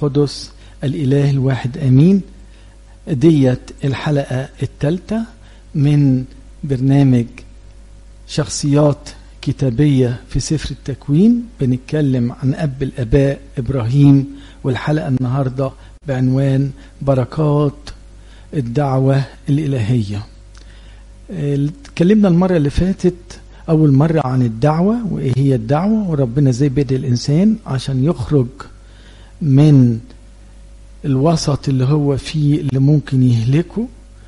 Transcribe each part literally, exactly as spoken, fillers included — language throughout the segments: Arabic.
القدس الإله الواحد أمين. ديت الحلقة الثالثة من برنامج شخصيات كتابية في سفر التكوين. بنتكلم عن أب الآباء إبراهيم، والحلقة النهاردة بعنوان بركات الدعوة الإلهية. اتكلمنا المرة اللي فاتت أول مرة عن الدعوة وإيه هي الدعوة، وربنا ازاي بدأ الإنسان عشان يخرج من الوسط اللي هو فيه اللي ممكن يهلكه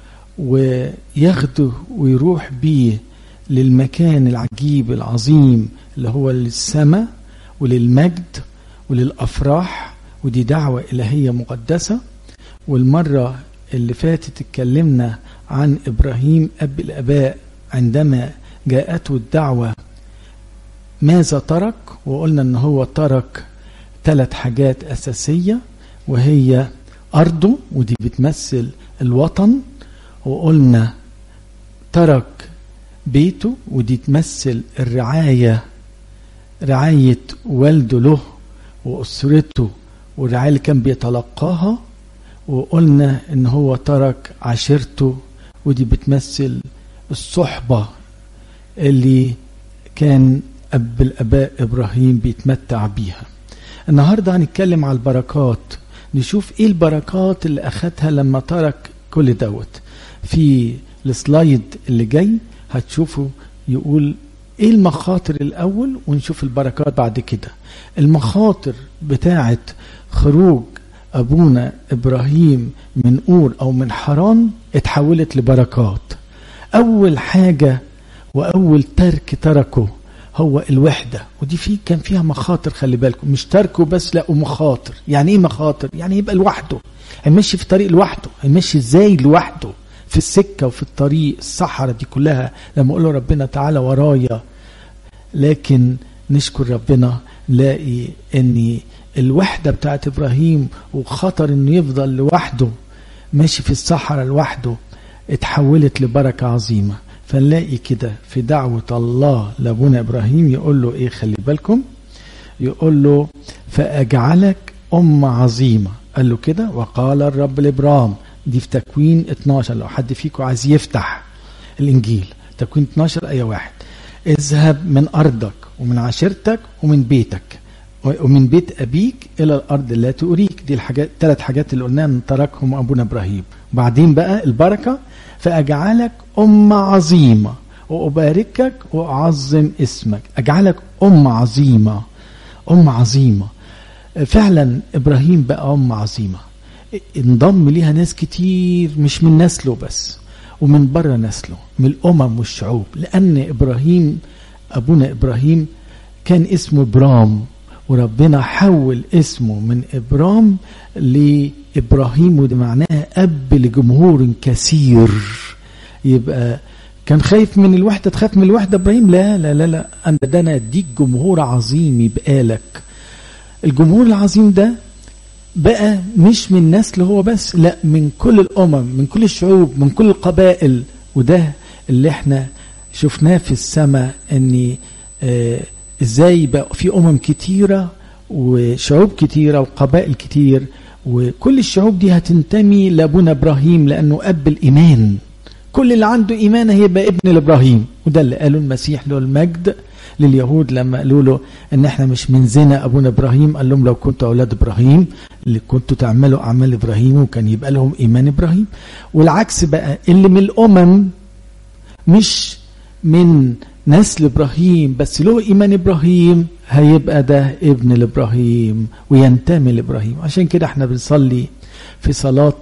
وياخده ويروح بيه للمكان العجيب العظيم اللي هو للسماء وللمجد وللأفراح، ودي دعوة إلهية مقدسة. والمرة اللي فاتت اتكلمنا عن إبراهيم أب الآباء عندما جاءته الدعوة ماذا ترك، وقلنا ان هو ترك ثلاث حاجات أساسية، وهي أرضه ودي بتمثل الوطن، وقلنا ترك بيته ودي تمثل الرعاية، رعاية والده له وأسرته والرعاية اللي كان بيتلقاها، وقلنا ان هو ترك عشيرته ودي بتمثل الصحبة اللي كان أب الآباء إبراهيم بيتمتع بيها. النهاردة هنتكلم على البركات، نشوف ايه البركات اللي أخدها لما ترك كل دوت. في السلايد اللي جاي هتشوفوا يقول ايه المخاطر الأول ونشوف البركات بعد كده. المخاطر بتاعة خروج أبونا إبراهيم من أور أو من حران اتحولت لبركات. أول حاجة وأول ترك تركه هو الوحدة، ودي فيه كان فيها مخاطر، خلي بالكم، مش تركه بس لا ومخاطر. يعني ايه مخاطر؟ يعني يبقى لوحده، هيمشي في الطريق لوحده، هيمشي ازاي لوحده في السكة وفي الطريق الصحراء دي كلها لما اقول له ربنا تعالى ورايا. لكن نشكر ربنا لاقي ان الوحدة بتاعت إبراهيم وخطر انه يفضل لوحده ماشي في الصحراء لوحده اتحولت لبركة عظيمة. فنلاقي كده في دعوة الله لابونا إبراهيم يقول له ايه، خلي بالكم، يقول له فأجعلك أم عظيمة. قال له كده وقال الرب لإبرام، دي في تكوين اتناشر لو حد فيكم عايز يفتح الإنجيل، تكوين اتناشر آية واحد، اذهب من أرضك ومن عشيرتك ومن بيتك ومن بيت أبيك إلى الأرض التي أريك. دي الحاجات ثلاث حاجات اللي قلناها تركهم أبونا إبراهيم. وبعدين بقى البركة فأجعلك أم عظيمة وأباركك وأعظم اسمك. أجعلك أم عظيمة، أم عظيمة. فعلا إبراهيم بقى أم عظيمة، انضم ليها ناس كتير مش من نسله بس ومن بره نسله، من الأمم والشعوب، لأن إبراهيم أبونا إبراهيم كان اسمه إبرام، وربنا حول اسمه من إبرام لإبراهيم، وده معناه أب لجمهور كثير. يبقى كان خايف من الوحدة، تخاف من الوحدة إبراهيم؟ لا لا لا لا، أنا ده أنا أديك جمهور عظيم يبقى لك. الجمهور العظيم ده بقى مش من نسل هو بس، لا من كل الأمم، من كل الشعوب، من كل القبائل. وده اللي احنا شفناه في السماء، ان آه ازاي بقى في أمم كتيرة وشعوب كتيرة وقبائل كتير، وكل الشعوب دي هتنتمي لأبونا إبراهيم لأنه أب الإيمان. كل اللي عنده إيمان هيبقى ابن لإبراهيم. وده اللي قاله المسيح له المجد لليهود لما قالوا له ان احنا مش من زنا ابونا إبراهيم. قال لهم لو كنتوا أولاد إبراهيم اللي كنتوا تعملوا أعمال إبراهيم وكان يبقى لهم إيمان إبراهيم. والعكس بقى، اللي من الأمم مش من نسل إبراهيم بس له إيمان إبراهيم هيبقى ده ابن لإبراهيم وينتمي لإبراهيم. عشان كده احنا بنصلي في صلاة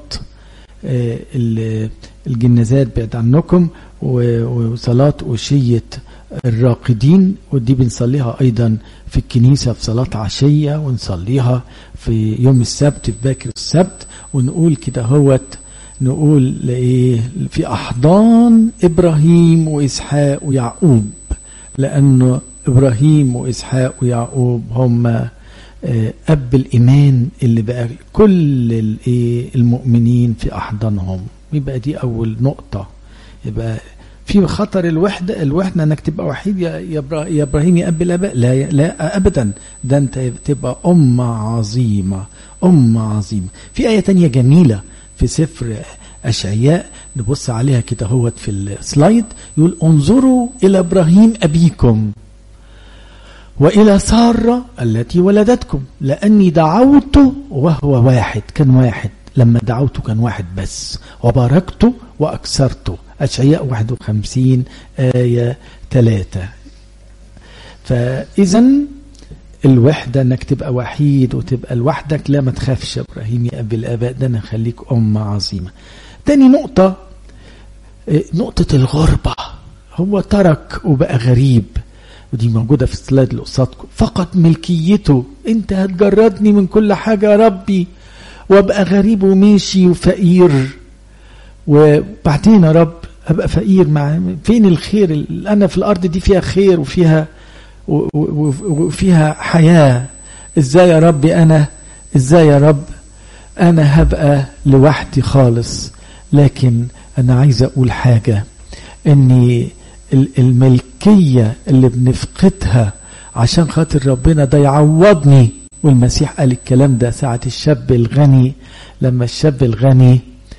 الجنازات بعد عنكم وصلاة أشية الراقدين، ودي بنصليها أيضا في الكنيسة في صلاة عشية، ونصليها في يوم السبت في باكر السبت، ونقول كده هوت، نقول لإيه في أحضان إبراهيم وإسحاق ويعقوب، لأنه إبراهيم وإسحاق ويعقوب هم أب الإيمان اللي بقى كل المؤمنين في أحضانهم. يبقى دي أول نقطة، يبقى في خطر الوحدة الوحدة انك تبقى وحيد يا يا ابراهيم يا اب الاباء، لا لا ابدا، ده انت تبقى امة عظيمة، امة عظيمة. في آية تانية جميلة في سفر اشعياء نبص عليها كده هوت في السلايد، يقول انظروا الى ابراهيم ابيكم والى سارة التي ولدتكم لاني دعوته وهو واحد، كان واحد، لما دعوته كان واحد بس، وباركته واكثرته. اشعياء واحد وخمسين آية ثلاثة. فاذا الوحدة انك تبقى وحيد وتبقى لوحدك، لا ما تخافش يا ابراهيم يا اب الاباء، ده انا خليك امة عظيمة. تاني نقطة، نقطة الغربة. هو ترك وبقى غريب، ودي موجودة في السلايد اللي قصادكم. فقد ملكيته، انت هتجردني من كل حاجة يا ربي وابقى غريب وماشي وفقير، وبعدين يا رب ابقى فقير، مع فين الخير اللي انا في الارض دي فيها خير وفيها وفيها حياة، ازاي يا ربي انا ازاي يا رب انا هبقى لوحدي خالص. لكن انا عايز اقول حاجة، اني الملكية اللي بنفقدها عشان خاطر ربنا ده يعوضني. والمسيح قال الكلام ده ساعة الشاب الغني، لما الشاب الغني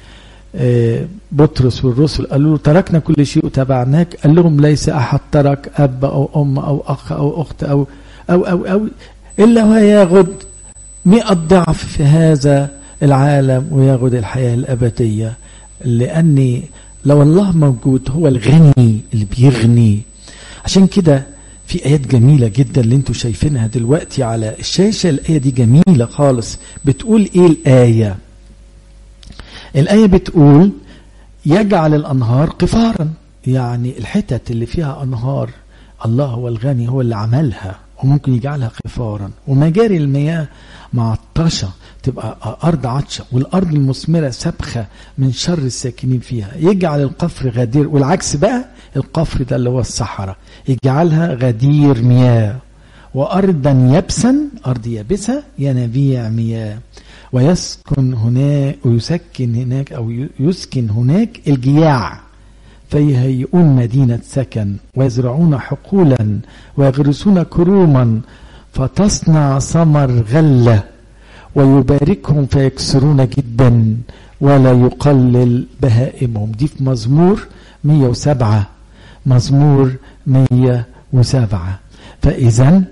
بطرس والرسل قالوا له تركنا كل شيء وتبعناك، قال لهم ليس أحد ترك أب أو أم أو أخ أو أخت أو أو أو, أو إلا وياخد مئة ضعف في هذا العالم وياخد الحياة الأبدية. لأني لو الله موجود هو الغني اللي بيغني. عشان كده في آيات جميلة جدا اللي انتوا شايفينها دلوقتي على الشاشة. الآية دي جميلة خالص. بتقول ايه الآية؟ الآية بتقول يجعل الأنهار قفارا، يعني الحتت اللي فيها أنهار الله هو الغني هو اللي عملها وممكن يجعلها قفارا، ومجاري المياه معطشة تبقى أرض عطشة، والأرض المثمرة سبخة من شر الساكنين فيها. يجعل القفر غدير، والعكس بقى القفر ده اللي هو الصحراء يجعلها غدير مياه، وأرضا يبسا أرض يابسة ينابيع مياه، ويسكن هناك ويسكن هناك أو يسكن هناك الجياع، فيهيئون مدينة سكن ويزرعون حقولا ويغرسون كروما فتصنع ثمر غلة، ويباركهم فيكسرون جدا ولا يقلل بهائمهم. دي في مزمور مية وسبعة، مزمور مية وسبعة. فإذا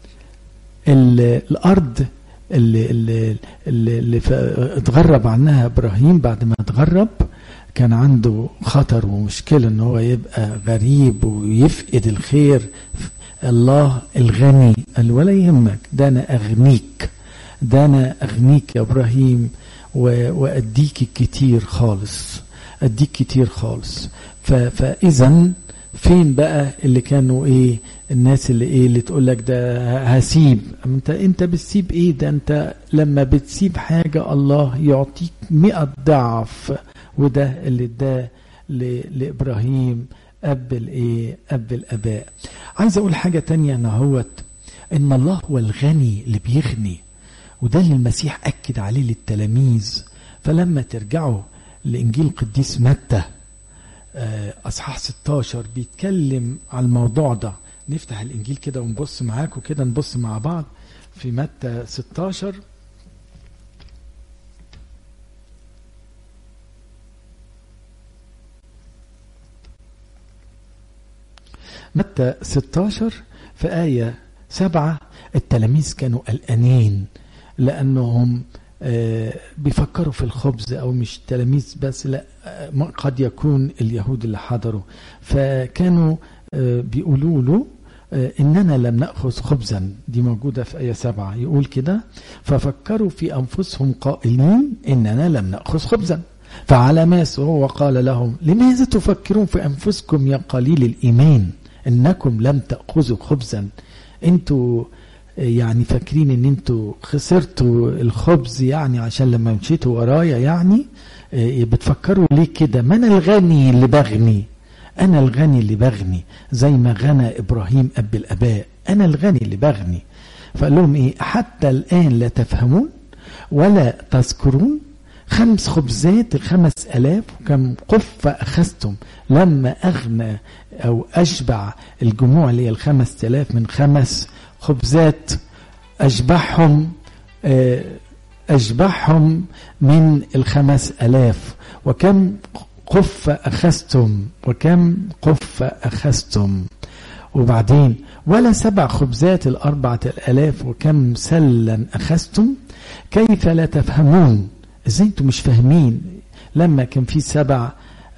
الأرض اللي, اللي, اللي, اللي اتغرب عنها إبراهيم، بعد ما اتغرب كان عنده خطر ومشكلة ان هو يبقى غريب ويفقد الخير. الله الغني قال ولا يهمك، ده انا اغنيك، ده انا اغنيك يا ابراهيم واديك كتير خالص، اديك كتير خالص. فاذا فين بقى اللي كانوا ايه الناس اللي ايه اللي تقول لك ده هسيب؟ انت انت بتسيب ايه؟ ده انت لما بتسيب حاجة الله يعطيك مئة ضعف، وده اللي اداه لابراهيم اب الايه اب الاباء. عايز اقول حاجة تانية نهوت، ان الله هو الغني اللي بيغني، وده اللي المسيح اكد عليه للتلاميذ. فلما ترجعوا لانجيل القديس متى اصحاح ستاشر بيتكلم على الموضوع ده. نفتح الانجيل كده ونبص معاكم كده، نبص مع بعض في متى ستاشر. متى ستاشر في آية سبعة. التلاميذ كانوا قلقانين لأنهم آه بيفكروا في الخبز، أو مش تلاميذ بس، لا آه قد يكون اليهود اللي حضروا. فكانوا آه بيقولوا له آه إننا لم نأخذ خبزا. دي موجودة في آية سبعة، يقول كده ففكروا في أنفسهم قائلين إننا لم نأخذ خبزا. فعلى ما هو قال لهم لماذا تفكرون في أنفسكم يا قليل الإيمان إنكم لم تأخذوا خبزا؟ انتوا يعني فاكرين ان انتوا خسرتوا الخبز يعني عشان لما مشيتوا ورايا؟ يعني بتفكروا ليه كده؟ ما انا الغني اللي بغني، انا الغني اللي بغني زي ما غنى ابراهيم اب الاباء، انا الغني اللي بغني. فقال لهم ايه؟ حتى الان لا تفهمون ولا تذكرون؟ خمس خبزات الخمس ألاف وكم قفة أخذتم. لما أغنى أو أشبع الجموع اللي هي الخمس تلاف من خمس خبزات أشبعهم أشبعهم من الخمس ألاف. وكم قفة أخذتم وكم قفة أخذتم. وبعدين ولا سبع خبزات الأربعة الألاف وكم سلا أخذتم. كيف لا تفهمون؟ ازاي انتم مش فاهمين؟ لما كان في سبع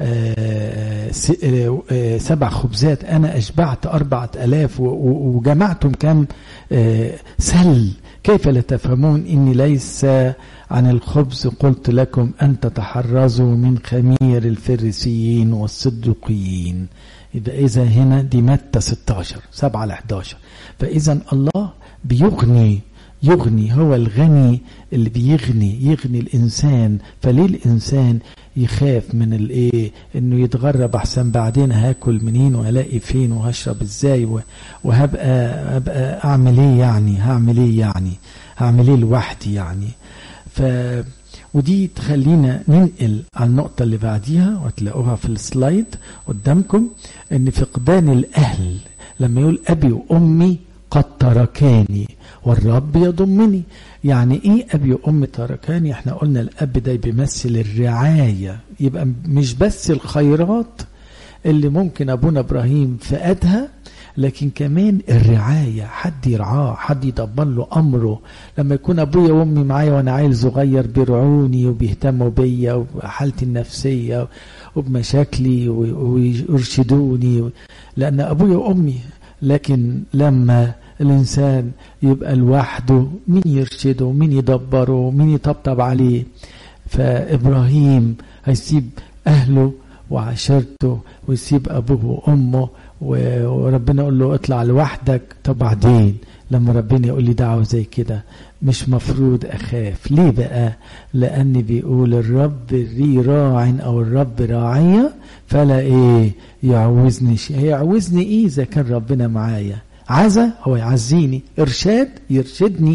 آه آه سبع خبزات انا اشبعت أربعة ألاف وجمعتم كم آه سل. كيف لا تفهمون اني ليس عن الخبز قلت لكم ان تتحرزوا من خمير الفريسيين والصدوقيين. إذا إذا هنا دي متى ستاشر سبعة لحداشر. فإذا الله بيغني يغني، هو الغني اللي بيغني يغني الإنسان. فليه الإنسان يخاف من الايه انه يتغرب احسن بعدين هاكل منين وهلاقي فين وهشرب ازاي وهبقى ابقى اعمل ايه يعني هعمل ايه يعني هعمل ايه لوحدي يعني. ف ودي تخلينا ننقل على النقطة اللي بعديها وتلاقوها في السلايد قدامكم، ان فقدان الاهل لما يقول ابي وامي قد تركاني والرب يضمني. يعني ايه ابي وامي تركاني؟ احنا قلنا الاب ده بيمثل الرعاية، يبقى مش بس الخيرات اللي ممكن ابونا ابراهيم فقدها، لكن كمان الرعاية، حد يرعاه، حد يدبر له امره. لما يكون ابويا وامي معايا وانا عيل صغير بيرعوني وبيهتموا بيا وبحالتي النفسية وبمشاكلي ويرشدوني، لان ابويا وامي. لكن لما الإنسان يبقى لوحده مين يرشده مين يدبره مين يطبطب عليه؟ فإبراهيم هيسيب أهله وعشيرته ويسيب أبوه وأمه وربنا يقول له اطلع لوحدك. طب بعدين لما ربنا يقول لي دعوة زي كده مش مفروض أخاف. ليه بقى؟ لأن بيقول الرب لي راع أو الرب راعية فلا إيه يعوزني شيء. يعوزني إيه إذا كان ربنا معايا؟ عزة هو يعزيني، إرشاد يرشدني،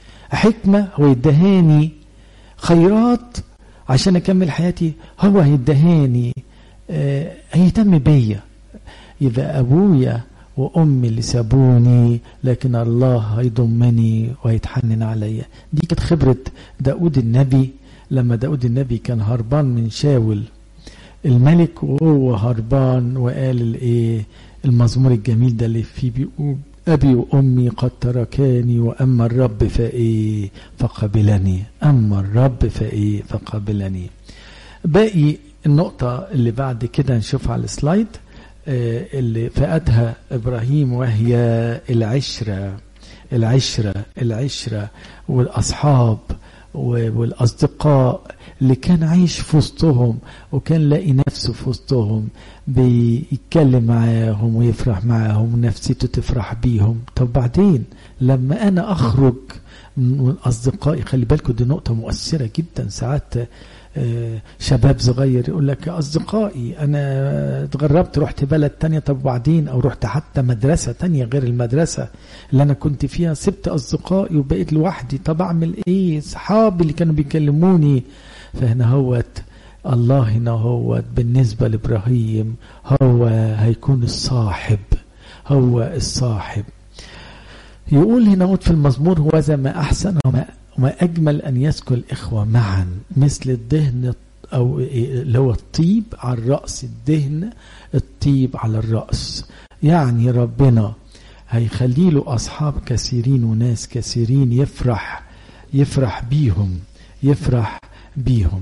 حكمة هو يدهاني، خيرات عشان أكمل حياتي هو هيدهاني، آه هيهتم بيا. يبقى أبويا وأمي اللي سابوني، لكن الله هيضمني وهيتحنن عليا. دي كانت خبرة داود النبي لما داود النبي كان هربان من شاول الملك وهو هربان وقال الايه المزمور الجميل ده اللي فيه بيقول أبي وأمي قد تركاني وأما الرب فإيه فقبلني. أما الرب فإيه فقبلني. باقي النقطة اللي بعد كده نشوفها على السلايد اللي فقدها إبراهيم، وهي العشرة العشرة العشرة والأصحاب والأصدقاء اللي كان عايش في وسطهم وكان لاقي نفسه في وسطهم بيتكلم معاهم ويفرح معاهم ونفسيته تفرح بيهم. طب بعدين لما أنا أخرج من أصدقائي، خلي بالكم دي نقطة مؤثرة جدا. ساعات شباب صغير يقول لك أصدقائي أنا اتغربت رحت بلد تانية، طب بعدين أو رحت حتى مدرسة تانية غير المدرسة اللي أنا كنت فيها، سبت أصدقائي وبقيت لوحدي، طب أعمل إيه؟ صحابي اللي كانوا بيكلموني. فهنا هوت الله هنا هوت بالنسبة لإبراهيم هو هيكون الصاحب، هو الصاحب. يقول هنا هوت في المزمور هو ذا ما أحسن وما وما أجمل أن يسكن الإخوة معا مثل الدهن أو اللي هو الطيب على الرأس، الدهن الطيب على الرأس. يعني ربنا هيخلي له أصحاب كثيرين وناس كثيرين يفرح يفرح بيهم يفرح بيهم.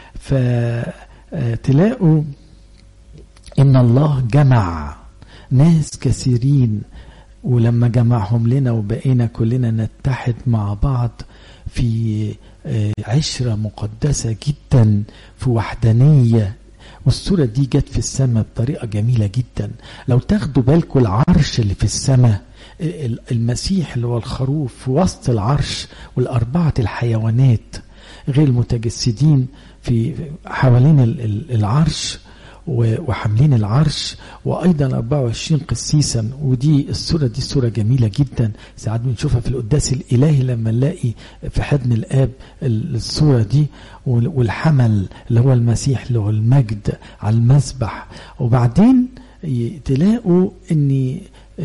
فتلاقوا إن الله جمع ناس كثيرين، ولما جمعهم لنا وبقينا كلنا نتحد مع بعض في عشرة مقدسة جدا، في وحدانية. والصورة دي جت في السماء بطريقة جميلة جدا. لو تاخدوا بالكم العرش اللي في السماء، المسيح اللي هو الخروف في وسط العرش والأربعة الحيوانات غير المتجسدين في حوالين العرش، وحاملين العرش، وأيضا أربعة وعشرين قسيسا. ودي الصورة دي صورة جميلة جدا، ساعات بنشوفها في القداس الإلهي لما نلاقي في حضن الآب الصورة دي، والحمل اللي هو المسيح اللي هو المجد على المذبح. وبعدين تلاقوا ان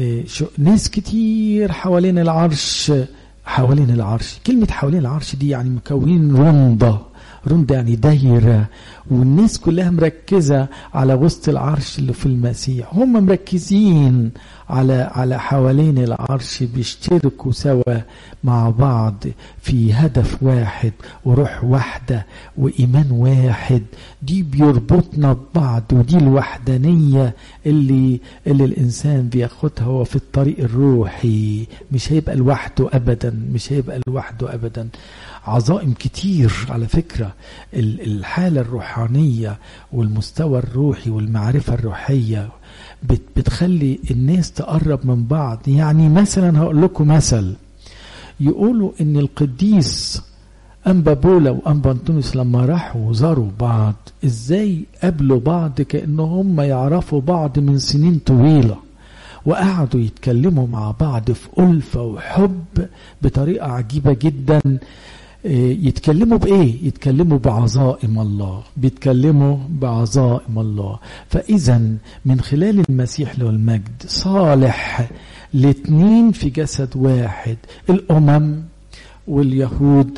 ناس كتير حوالين العرش، حوالين العرش. كلمة حوالين العرش دي يعني مكونين رندة، رندة يعني دايرة، والناس كلها مركزة على وسط العرش اللي في المسيح. هم مركزين على على حوالين العرش، بيشتركوا سوا مع بعض في هدف واحد وروح واحدة وإيمان واحد. دي بيربطنا ببعض، ودي الوحدانية اللي اللي الإنسان بياخدها هو في الطريق الروحي. مش هيبقى لوحده أبدا، مش هيبقى لوحده أبدا. عظائم كتير على فكرة. الحالة الروحانية والمستوى الروحي والمعرفة الروحية بتخلي الناس تقرب من بعض. يعني مثلا هقول لكم مثل، يقولوا ان القديس أنبا بولا وأنبا أنطونيوس لما راحوا وزاروا بعض ازاي قابلوا بعض كأنهم يعرفوا بعض من سنين طويلة، وقعدوا يتكلموا مع بعض في ألفة وحب بطريقة عجيبة جدا. يتكلموا بإيه؟ يتكلموا بعظائم الله، بيتكلموا بعظائم الله. فإذا من خلال المسيح له المجد صالح الاثنين في جسد واحد، الأمم واليهود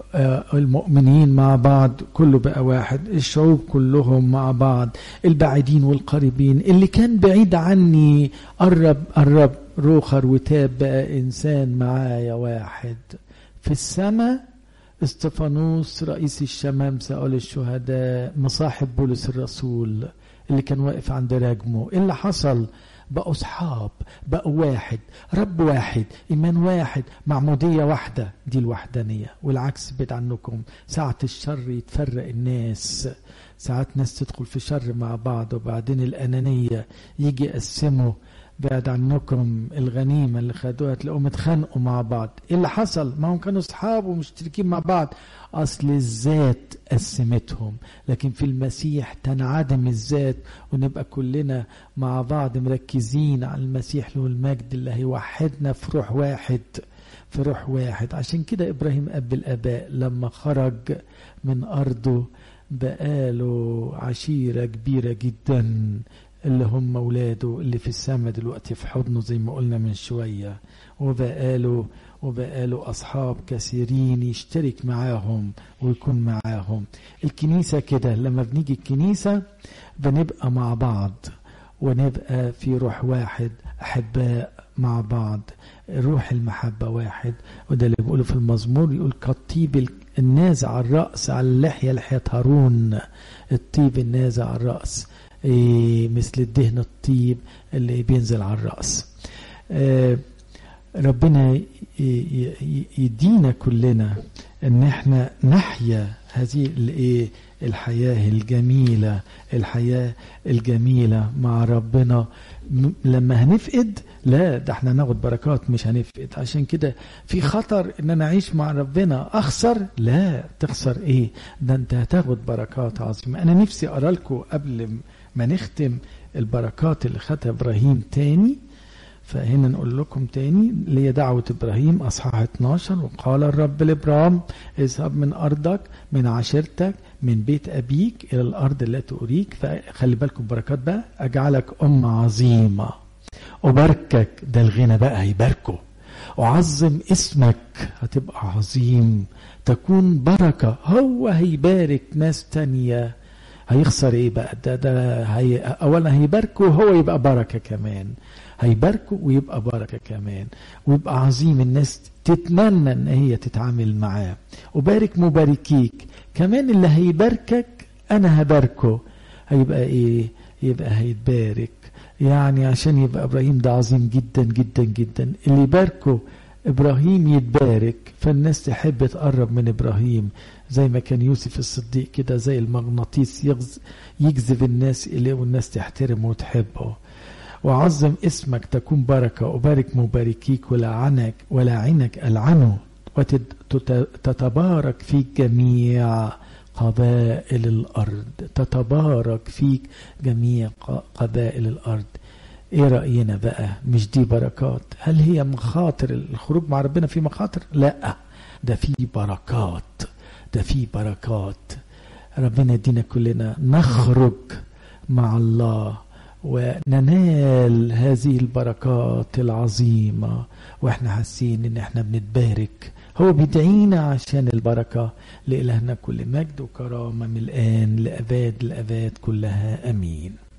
المؤمنين مع بعض كله بقى واحد، الشعوب كلهم مع بعض، البعيدين والقريبين. اللي كان بعيد عني قرب قرب روخر وتاب بقى إنسان معايا واحد. في السماء استفانوس رئيس الشمامسة أول الشهداء مصاحب بولس الرسول اللي كان واقف عند راجمه. إيه اللي حصل؟ بقوا أصحاب، بقوا واحد، رب واحد، إيمان واحد، معمودية واحدة. دي الوحدانية. والعكس بعيد عنكم، ساعة الشر يتفرق الناس، ساعات ناس تدخل في شر مع بعض، وبعدين الأنانية يجي يقسموا بعد عنكم الغنيمة اللي خدوها، تلاقوهم اتخانقوا مع بعض. ايه اللي حصل؟ ما هم كانوا اصحاب ومشتركين مع بعض، اصل الذات قسمتهم. لكن في المسيح تنعدم الذات، ونبقى كلنا مع بعض مركزين على المسيح له المجد اللي هيوحدنا في روح واحد، في روح واحد. عشان كده ابراهيم اب الاباء لما خرج من ارضه بقاله عشيرة كبيرة جدا اللي هم اولاده اللي في السماء دلوقتي في حضنه زي ما قلنا من شوية، وبقاله وبقاله اصحاب كثيرين يشترك معاهم ويكون معاهم. الكنيسة كده لما بنيجي الكنيسة بنبقى مع بعض ونبقى في روح واحد، احباء مع بعض، روح المحبة واحد. وده اللي بيقوله في المزمور، يقول كالطيب النازع الرأس على اللحية لحية هارون. الطيب النازع على الرأس إيه مثل الدهن الطيب اللي بينزل على الرأس. آه ربنا يدينا كلنا ان احنا نحيا هذه الايه الحياة الجميلة، الحياة الجميلة مع ربنا. لما هنفقد، لا ده احنا ناخد بركات مش هنفقد. عشان كده في خطر ان انا اعيش مع ربنا اخسر. لا، تخسر ايه؟ ده انت هتاخد بركات عظيمة. انا نفسي اقرا لكم قبل ما نختم البركات اللي خدها ابراهيم تاني. فهنا نقول لكم تاني اللي هي دعوة إبراهيم أصحاح اتناشر. وقال الرب لإبراهيم اذهب من أرضك من عشيرتك من بيت أبيك إلى الأرض التي أريك. فخلي بالكم بركات بقى، أجعلك أمة عظيمة أباركك. ده الغنى بقى هيباركه. وعظم اسمك، هتبقى عظيم، تكون بركة. هو هيبارك ناس تانية. هيخسر ايه بقى؟ ده ده هي اولا هيباركه وهو يبقى بركة كمان. هيباركه ويبقى بركة كمان، ويبقى عظيم. الناس تتمنى ان هي تتعامل معاه. وبارك مباركيك كمان. اللي هيباركك انا هباركه. هيبقى ايه؟ يبقى هيتبارك. يعني عشان يبقى ابراهيم ده عظيم جدا جدا جدا، اللي يباركه ابراهيم يتبارك. فالناس تحب تقرب من ابراهيم زي ما كان يوسف الصديق كده، زي المغناطيس يجذب الناس اليه والناس تحترمه وتحبه. وعظم اسمك تكون بركة. وبارك مباركيك ولعنك ولعنك ألعنه وتتبارك فيك جميع قبائل الأرض، تتبارك فيك جميع قبائل الأرض. ايه رأينا بقى؟ مش دي بركات؟ هل هي مخاطر الخروج مع ربنا؟ في مخاطر؟ لا، ده في بركات، ده في بركات. ربنا يدينا كلنا نخرج مع الله وننال هذه البركات العظيمة واحنا حاسين ان احنا بنتبارك. هو بيدعينا عشان البركة. لإلهنا كل مجد وكرامة من الآن لأباد الأباد كلها، أمين.